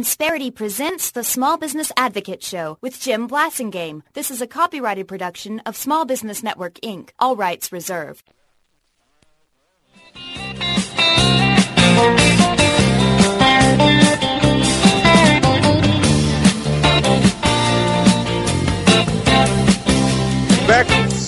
Insperity presents the Small Business Advocate Show with Jim Blasingame. This is a copyrighted production of Small Business Network, Inc. All rights reserved. Back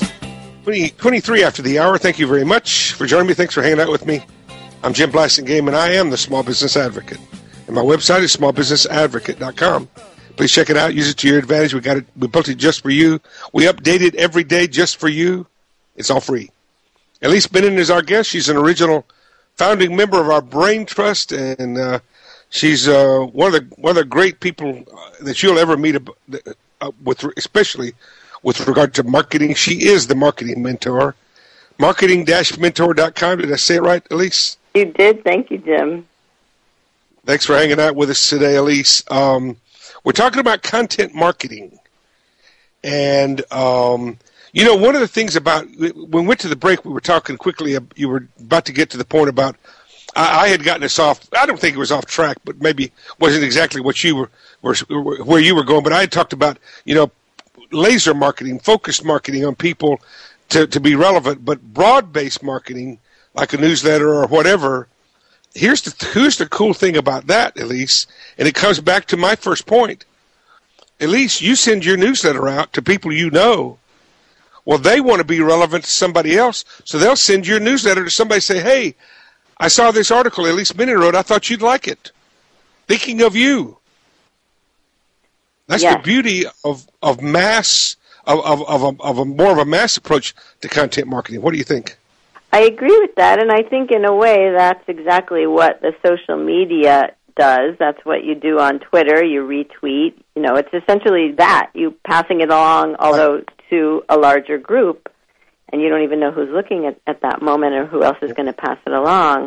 23 after the hour. Thank you very much for joining me. Thanks for hanging out with me. I'm Jim Blasingame, and I am the Small Business Advocate. And my website is smallbusinessadvocate.com. Please check it out. Use it to your advantage. We built it just for you. We update it every day just for you. It's all free. Elise Bennon is our guest. She's an original founding member of our Brain Trust, and she's one of the great people that you'll ever meet, especially with regard to marketing. She is the marketing mentor. Marketing-mentor.com. Did I say it right, Elise? You did. Thank you, Jim. Thanks for hanging out with us today, Elise. We're talking about content marketing. And, one of the things about, when we went to the break, we were talking quickly, you were about to get to the point about, I had gotten us off, I don't think it was off track, but maybe wasn't exactly what you where you were going, but I had talked about, laser marketing, focused marketing on people to be relevant, but broad-based marketing, like a newsletter or whatever. Here's the cool thing about that, Elise, and it comes back to my first point. Elise, you send your newsletter out to people you know. Well, they want to be relevant to somebody else, so they'll send your newsletter to somebody and say, hey, I saw this article Elise Bennon wrote. I thought you'd like it. Thinking of you. That's the beauty of mass, of a more of a mass approach to content marketing. What do you think? I agree with that, and I think in a way that's exactly what the social media does. That's what you do on Twitter. You retweet. It's essentially that. You passing it along, although to a larger group, and you don't even know who's looking at that moment or who else is going to pass it along.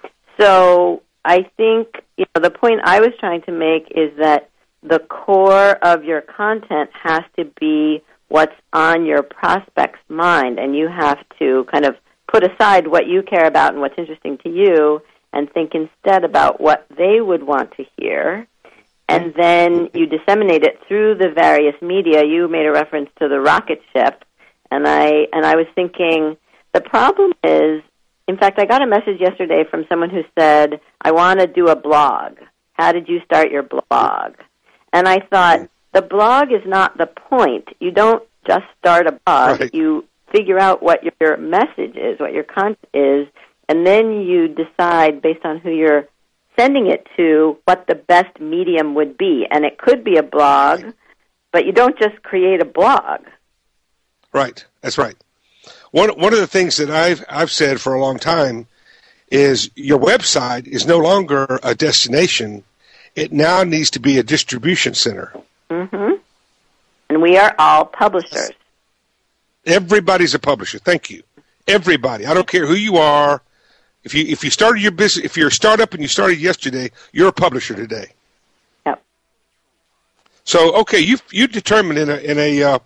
So I think the point I was trying to make is that the core of your content has to be what's on your prospect's mind, and you have to kind of put aside what you care about and what's interesting to you and think instead about what they would want to hear. And then you disseminate it through the various media. You made a reference to the rocket ship, and I was thinking the problem is, in fact, I got a message yesterday from someone who said, I want to do a blog. How did you start your blog? And I thought, the blog is not the point. You don't just start a blog. Right. You figure out what your message is, what your content is, and then you decide based on who you're sending it to what the best medium would be. And it could be a blog, but you don't just create a blog. Right. That's right. One of the things that I've said for a long time is your website is no longer a destination. It now needs to be a distribution center. Mm-hmm. And we are all publishers. Everybody's a publisher. Thank you. Everybody. I don't care who you are. If you started your business, if you're a startup and you started yesterday, you're a publisher today. Yep. So okay, you determined in a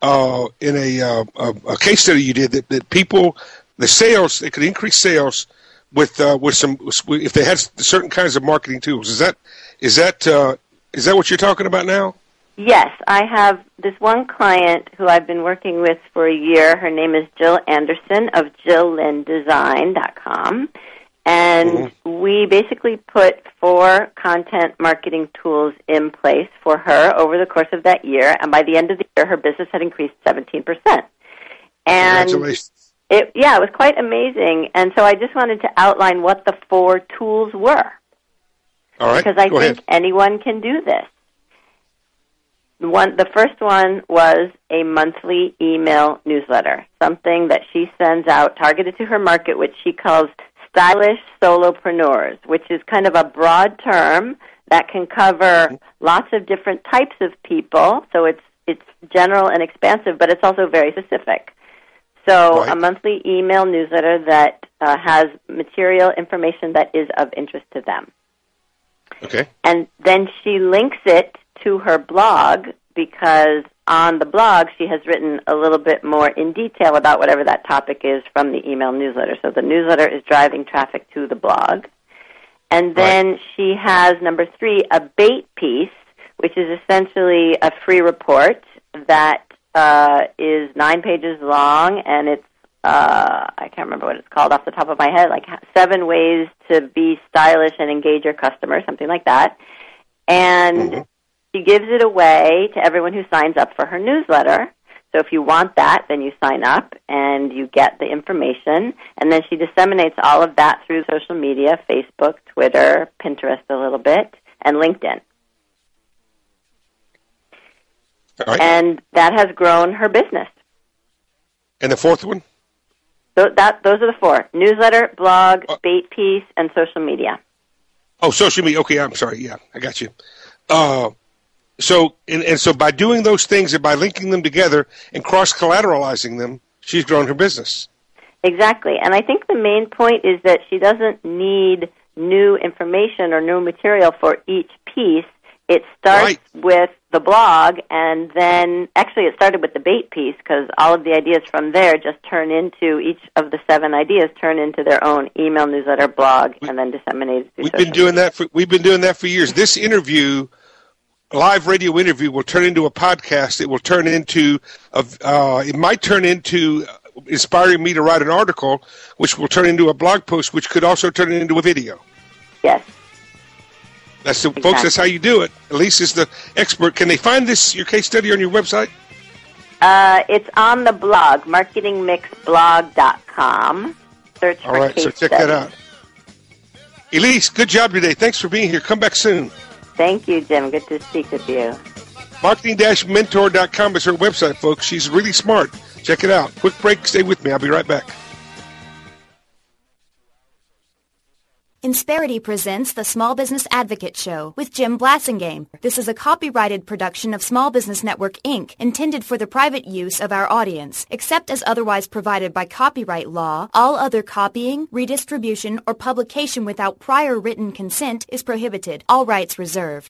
case study you did that people, the sales, they could increase sales with some if they had certain kinds of marketing tools. Is that what you're talking about now? Yes, I have this one client who I've been working with for a year. Her name is Jill Anderson of JillLynnDesign.com. And we basically put 4 content marketing tools in place for her over the course of that year. And by the end of the year, her business had increased 17%. And congratulations. It was quite amazing. And so I just wanted to outline what the 4 tools were. All right, because I think anyone can do this. The first one was a monthly email newsletter, something that she sends out targeted to her market, which she calls stylish solopreneurs, which is kind of a broad term that can cover lots of different types of people. So it's general and expansive, but it's also very specific. So a monthly email newsletter that has material information that is of interest to them. Okay. And then she links it to her blog because on the blog she has written a little bit more in detail about whatever that topic is from the email newsletter. So the newsletter is driving traffic to the blog. And then she has, number 3, a bait piece, which is essentially a free report that is 9 pages long, and it's, I can't remember what it's called off the top of my head, like 7 ways to be stylish and engage your customers, something like that. And she gives it away to everyone who signs up for her newsletter. So if you want that, then you sign up and you get the information. And then she disseminates all of that through social media, Facebook, Twitter, Pinterest a little bit, and LinkedIn. All right. And that has grown her business. And the 4th one? Those are the 4. Newsletter, blog, bait piece, and social media. Oh, social media. Okay, I'm sorry. Yeah, I got you. So by doing those things and by linking them together and cross-collateralizing them, she's grown her business. Exactly. And I think the main point is that she doesn't need new information or new material for each piece. It starts with the blog, and then actually it started with the bait piece because all of the ideas from there just turn into, each of the 7 ideas turn into their own email, newsletter, blog, and then disseminated through social media. We've been doing that for years. This interview, live radio interview, will turn into a podcast. It will turn into it might turn into inspiring me to write an article, which will turn into a blog post, which could also turn into a video. Yes. Folks, that's how you do it. Elise is the expert. Can they find your case study on your website? It's on the blog, marketingmixblog.com. Search for All right, case so check study. that out. Elise, good job today. Thanks for being here. Come back soon. Thank you, Jim. Good to speak with you. Marketing-mentor.com is her website, folks. She's really smart. Check it out. Quick break. Stay with me. I'll be right back. Insperity presents the Small Business Advocate Show with Jim Blasingame. This is a copyrighted production of Small Business Network, Inc., intended for the private use of our audience. Except as otherwise provided by copyright law, all other copying, redistribution, or publication without prior written consent is prohibited. All rights reserved.